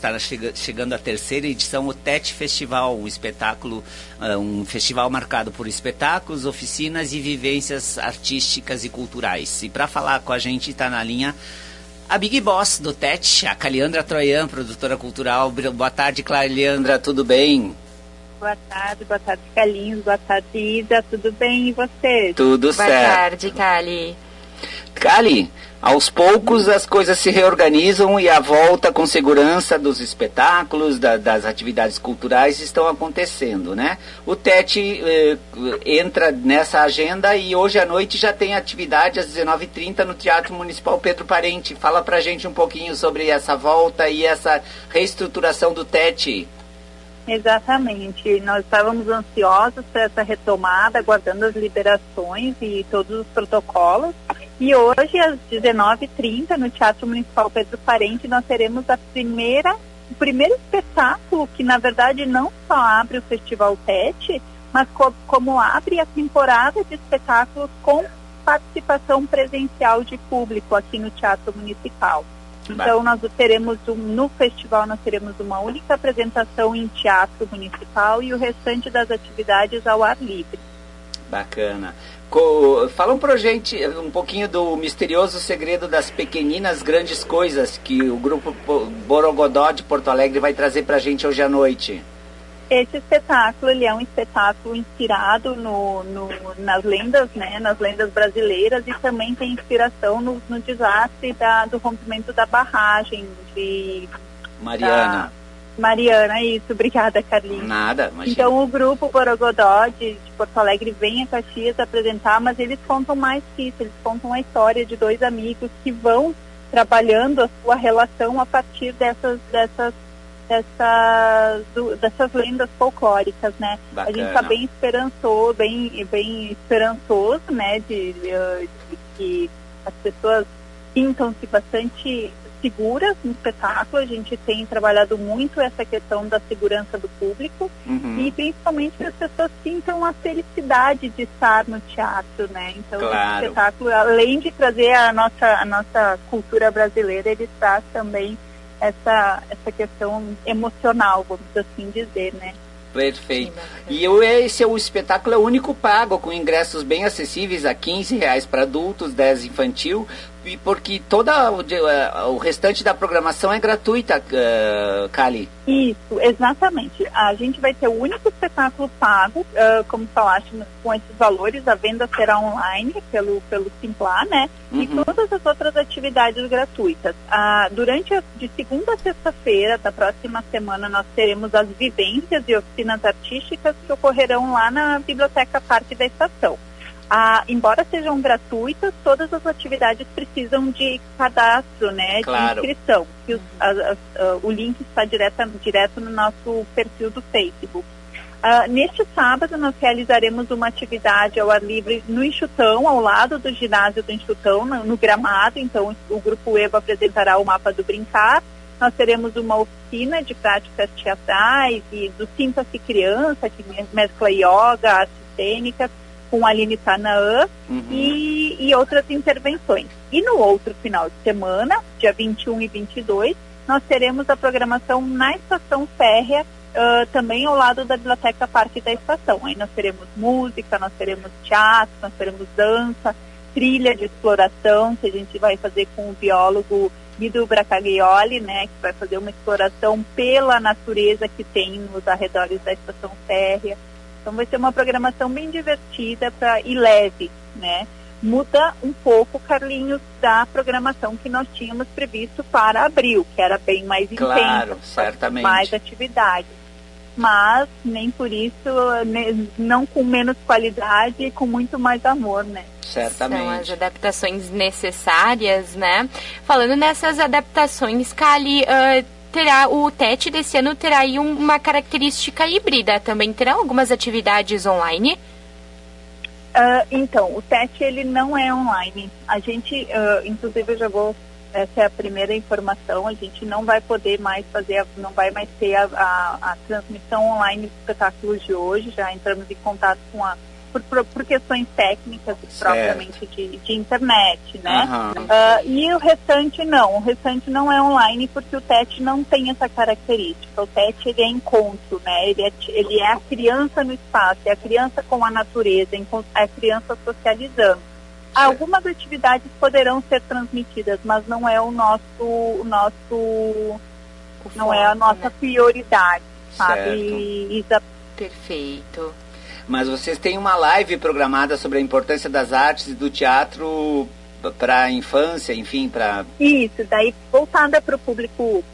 está chegando a terceira edição, o TET Festival, um espetáculo, um festival marcado por espetáculos, oficinas e vivências artísticas e culturais. E para falar com a gente está na linha a Big Boss do TET, a Caliandra Troian, produtora cultural. Boa tarde, Caliandra, tudo bem? Boa tarde, Carlinhos, boa tarde, Isa, tudo bem, e você? Tudo certo. Boa tarde, Cali. Cali, aos poucos as coisas se reorganizam e a volta com segurança dos espetáculos, das atividades culturais estão acontecendo, né? O TET entra nessa agenda e hoje à noite já tem atividade às 19h30 no Teatro Municipal Pedro Parente. Fala pra gente um pouquinho sobre essa volta e essa reestruturação do TET. Exatamente, nós estávamos ansiosos para essa retomada, aguardando as liberações e todos os protocolos. E hoje, às 19h30, no Teatro Municipal Pedro Parente, nós teremos o primeiro espetáculo que, na verdade, não só abre o Festival TET, mas como abre a temporada de espetáculos com participação presencial de público aqui no Teatro Municipal. Então, nós teremos no festival nós teremos uma única apresentação em teatro municipal e o restante das atividades ao ar livre. Bacana. Fala pra gente um pouquinho do misterioso segredo das pequeninas grandes coisas que o grupo Borogodó de Porto Alegre vai trazer pra gente hoje à noite. Esse espetáculo, ele é um espetáculo inspirado nas lendas, né, nas lendas brasileiras, e também tem inspiração no desastre do rompimento da barragem de Mariana, isso. Obrigada, Carlinhos. Nada, imagina. Então, o grupo Borogodó de Porto Alegre vem a Caxias apresentar, mas eles contam mais que isso. Eles contam a história de dois amigos que vão trabalhando a sua relação a partir dessas lendas folclóricas, né? Bacana. A gente está bem esperançoso, né? De que as pessoas sintam-se bastante seguras no espetáculo. A gente tem trabalhado muito essa questão da segurança do público e principalmente que as pessoas sintam a felicidade de estar no teatro, né? Então, claro. O espetáculo, além de trazer a nossa cultura brasileira, ele traz também essa questão emocional, vamos assim dizer, né? Perfeito. E esse espetáculo é o único pago, com ingressos bem acessíveis a R$15 para adultos, 10 infantil, e porque o restante da programação é gratuita, Cali. Isso, exatamente. A gente vai ter o único espetáculo pago, como falaste, com esses valores. A venda será online pelo Simplá, né? E todas as outras atividades gratuitas. De segunda a sexta-feira da próxima semana, nós teremos as vivências e oficinas artísticas que ocorrerão lá na Biblioteca Parque da Estação. Embora sejam gratuitas, todas as atividades precisam de cadastro, né, claro, de inscrição. O link está direto no nosso perfil do Facebook. Neste sábado, nós realizaremos uma atividade ao ar livre no Enxutão, ao lado do ginásio do Enxutão, no gramado. Então, o Grupo EVA apresentará o mapa do Brincar. Nós teremos uma oficina de práticas teatrais e do Sinta-se Criança, que mescla yoga, artes cênicas, com a Aline Tanaã e outras intervenções. E no outro final de semana, dia 21 e 22, nós teremos a programação na Estação Férrea, também ao lado da Biblioteca Parque da Estação. Aí nós teremos música, nós teremos teatro, nós teremos dança, trilha de exploração, que a gente vai fazer com o biólogo Guido Bracaglioli, né, que vai fazer uma exploração pela natureza que tem nos arredores da Estação Férrea. Então vai ser uma programação bem divertida e leve, né? Muda um pouco, Carlinhos, da programação que nós tínhamos previsto para abril, que era bem mais claro, intensa, certamente, mais atividade. Mas nem por isso, não com menos qualidade e com muito mais amor, né? Certamente. São as adaptações necessárias, né? Falando nessas adaptações, Cali, o TET desse ano terá aí uma característica híbrida, também terá algumas atividades online? Então, o TET ele não é online. A gente, inclusive essa é a primeira informação, a gente não vai poder mais não vai mais ter a transmissão online dos espetáculos de hoje. Já entramos em contato com por questões técnicas propriamente de internet, né? Uhum. E o restante não é online porque o TET não tem essa característica. O TET ele é encontro, né? Ele é a criança no espaço, é a criança com a natureza, é a criança socializando. Algumas atividades poderão ser transmitidas, mas não é não é a nossa prioridade, sabe? Perfeito. Mas vocês têm uma live programada sobre a importância das artes e do teatro para a infância, enfim, para... Isso, daí voltada para o público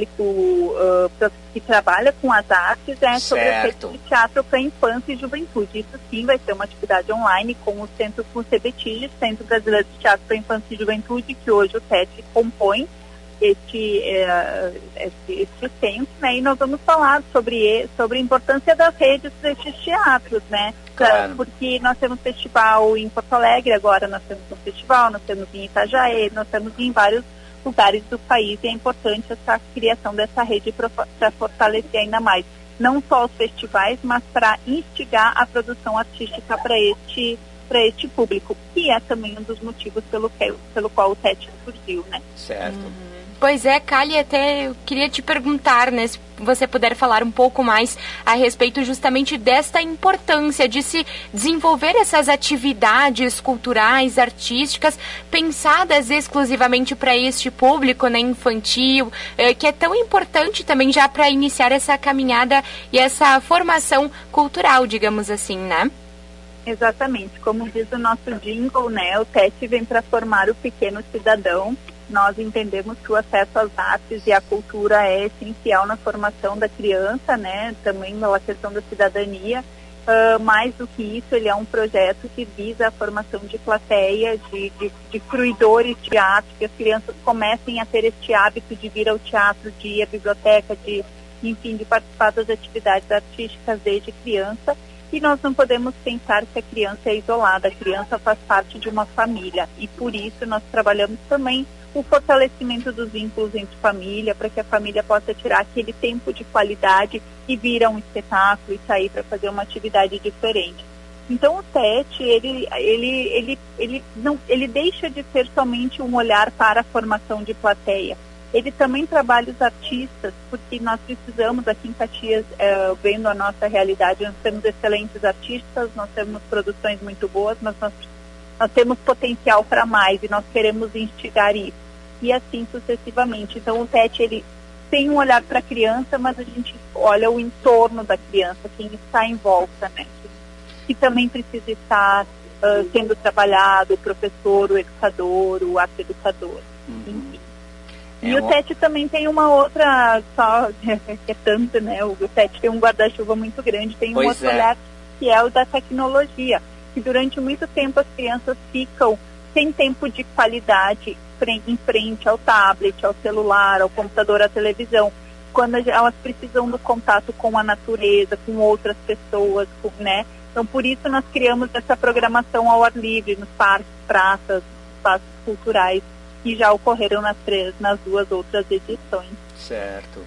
que trabalha com as artes, sobre o efeito de teatro para infância e juventude. Isso sim vai ser uma atividade online com o CBTIG, Centro Brasileiro de Teatro para Infância e Juventude, que hoje o TET compõe este centro, né? E nós vamos falar sobre a importância das redes destes teatros, né? Claro. Porque nós temos festival em Porto Alegre, agora nós temos um festival, nós temos em Itajaí, nós temos em vários lugares do país, e é importante essa criação dessa rede para fortalecer ainda mais, não só os festivais, mas para instigar a produção artística para este público, que é também um dos motivos pelo qual o TET surgiu, né? Certo. Pois é, Kali, até eu queria te perguntar, né, se você puder falar um pouco mais a respeito justamente desta importância de se desenvolver essas atividades culturais, artísticas, pensadas exclusivamente para este público, né, infantil, que é tão importante também já para iniciar essa caminhada e essa formação cultural, digamos assim, né? Exatamente, como diz o nosso jingle, né, o TET vem para formar o pequeno cidadão. Nós entendemos que o acesso às artes e à cultura é essencial na formação da criança, né? Também pela questão da cidadania. Mais do que isso, ele é um projeto que visa a formação de plateia, de fruidores de arte, que as crianças comecem a ter este hábito de vir ao teatro, de ir à biblioteca, de participar das atividades artísticas desde criança. E nós não podemos pensar que a criança é isolada, a criança faz parte de uma família. E por isso nós trabalhamos também o fortalecimento dos vínculos entre família, para que a família possa tirar aquele tempo de qualidade e vir a um espetáculo e sair para fazer uma atividade diferente. Então o TET, ele deixa de ser somente um olhar para a formação de plateia. Ele também trabalha os artistas, porque nós precisamos aqui em Caxias, vendo a nossa realidade, nós temos excelentes artistas, nós temos produções muito boas, mas nós temos potencial para mais e nós queremos instigar isso. E assim sucessivamente. Então o TET, ele tem um olhar para a criança, mas a gente olha o entorno da criança, quem está em volta, né? Que também precisa estar sendo trabalhado, o professor, o educador, o arte-educador, enfim. E o TET também tem uma outra, que é tanto, né? O TET tem um guarda-chuva muito grande, tem um outro olhar que é o da tecnologia, que durante muito tempo as crianças ficam sem tempo de qualidade em frente ao tablet, ao celular, ao computador, à televisão, quando elas precisam do contato com a natureza, com outras pessoas, né? Então, por isso nós criamos essa programação ao ar livre, nos parques, praças, espaços culturais, que já ocorreram nas duas outras edições. Certo.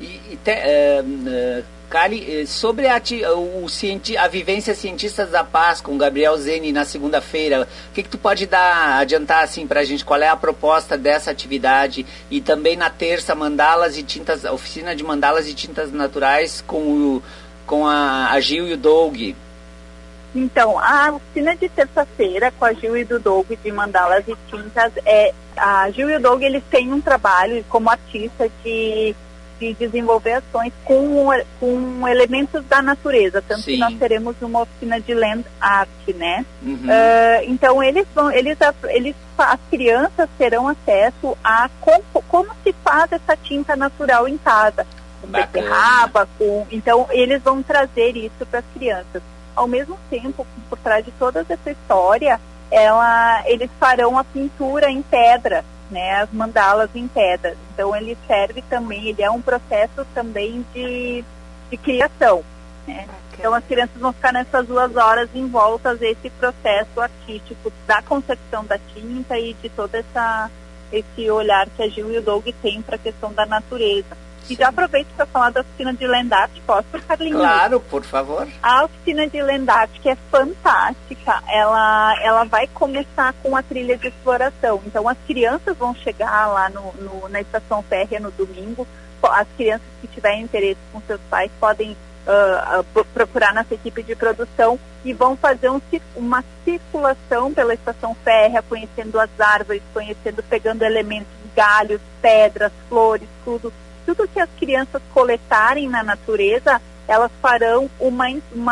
Kali, sobre a vivência Cientistas da Paz com Gabriel Zeni na segunda-feira, o que tu pode adiantar assim pra gente? Qual é a proposta dessa atividade? E também na terça, oficina de mandalas e tintas naturais com a Gil e o Doug. Então, a oficina de terça-feira com a Gil e do Doug de mandalas e tintas, a Gil e o Doug, eles têm um trabalho como artista de desenvolver ações com elementos da natureza, tanto que nós teremos uma oficina de land art, né? Então as crianças terão acesso a como se faz essa tinta natural em casa, com beterraba, então eles vão trazer isso para as crianças. Ao mesmo tempo, por trás de toda essa história, eles farão a pintura em pedra, né, as mandalas em pedra. Então ele serve também, ele é um processo também de criação, né? Então as crianças vão ficar nessas 2 horas em volta desse processo artístico da concepção da tinta e de todo esse olhar que a Gil e o Doug têm para a questão da natureza. E já aproveito para falar da oficina de Land Art, posso, Carlinhos? Claro, por favor. A oficina de Land Art, que é fantástica, ela vai começar com a trilha de exploração. Então, as crianças vão chegar lá na estação férrea no domingo. As crianças que tiverem interesse com seus pais podem procurar nossa equipe de produção e vão fazer uma circulação pela estação férrea, conhecendo as árvores, pegando elementos, galhos, pedras, flores, tudo que as crianças coletarem na natureza, elas farão uma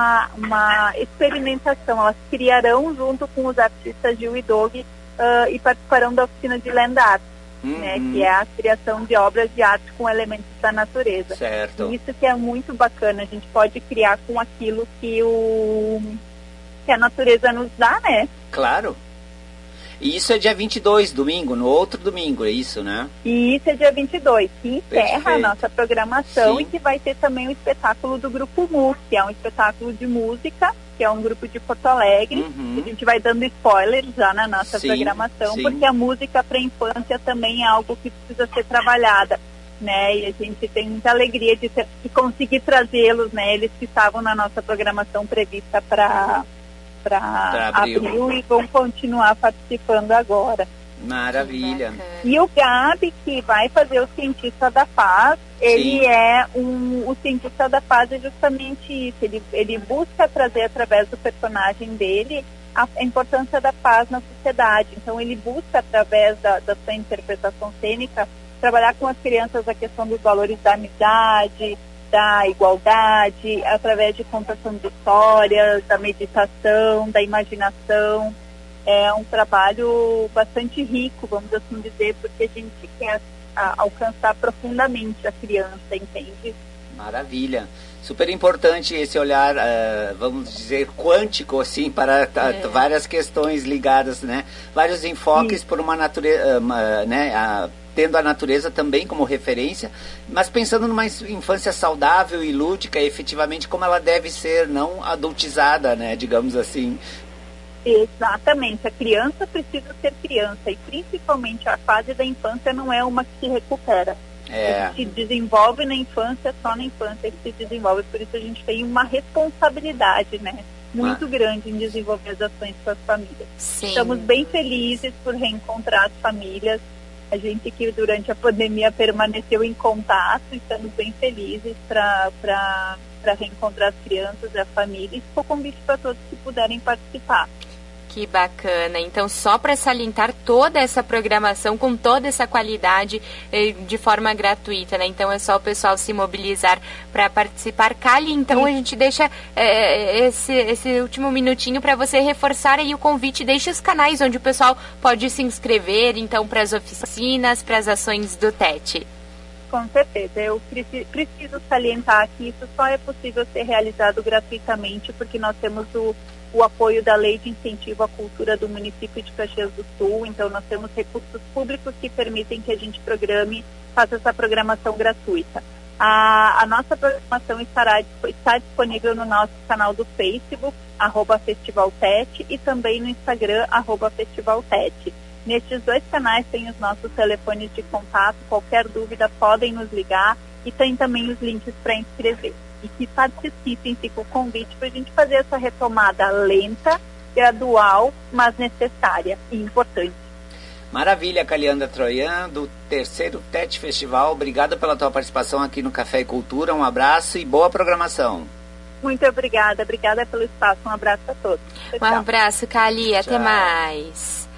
experimentação, elas criarão junto com os artistas Gil e Doug e participarão da oficina de Land Art, né, que é a criação de obras de arte com elementos da natureza. Certo. E isso que é muito bacana, a gente pode criar com aquilo que a natureza nos dá, né? Claro. E isso é dia 22, domingo, no outro domingo, é isso, né? E isso é dia 22, que encerra Perfeito. a nossa programação. Sim. E que vai ter também o espetáculo do Grupo MU, que é um espetáculo de música, que é um grupo de Porto Alegre. A gente vai dando spoilers já na nossa programação, porque a música para a infância também é algo que precisa ser trabalhada, né? E a gente tem muita alegria de conseguir trazê-los, né? Eles que estavam na nossa programação prevista para abril e vão continuar participando agora. Maravilha. E o Gabi, que vai fazer o Cientista da Paz, ele é o Cientista da Paz é justamente isso. Ele busca trazer através do personagem dele a importância da paz na sociedade. Então ele busca, através da sua interpretação cênica, trabalhar com as crianças a questão dos valores da amizade, da igualdade, através de contação de histórias, da meditação, da imaginação. É um trabalho bastante rico, vamos assim dizer, porque a gente quer alcançar profundamente a criança, entende? Maravilha. Super importante esse olhar, vamos dizer, quântico, assim, para várias questões ligadas, né? Vários enfoques por uma natureza, né? Tendo a natureza também como referência, mas pensando numa infância saudável e lúdica, efetivamente, como ela deve ser, não adultizada, né, digamos assim. Exatamente, a criança precisa ser criança, e principalmente a fase da infância não é uma que se recupera. A gente se desenvolve na infância, só na infância que se desenvolve, por isso a gente tem uma responsabilidade, né, muito grande em desenvolver as ações com as famílias. Sim. Estamos bem felizes por reencontrar as famílias. A gente que durante a pandemia permaneceu em contato, estamos bem felizes para reencontrar as crianças e a família. E ficou convite para todos que puderem participar. Que bacana. Então, só para salientar toda essa programação com toda essa qualidade de forma gratuita, né? Então, é só o pessoal se mobilizar para participar. Kali, então, a gente deixa esse último minutinho para você reforçar aí o convite. Deixa os canais onde o pessoal pode se inscrever, então, para as oficinas, para as ações do TET. Com certeza. Eu preciso salientar que isso só é possível ser realizado gratuitamente, porque nós temos o apoio da Lei de Incentivo à Cultura do município de Caxias do Sul. Então, nós temos recursos públicos que permitem que a gente faça essa programação gratuita. A nossa programação está disponível no nosso canal do Facebook, @FestivalTET, e também no Instagram, @FestivalTET. Nestes dois canais tem os nossos telefones de contato. Qualquer dúvida podem nos ligar, e tem também os links para inscrever. E que participem, fica o convite para a gente fazer essa retomada lenta, gradual, mas necessária e importante. Maravilha, Kaliandra Troian, do terceiro TET Festival. Obrigado pela tua participação aqui no Café e Cultura. Um abraço e boa programação. Muito obrigada pelo espaço. Um abraço a todos. Um abraço, Kali. Até mais.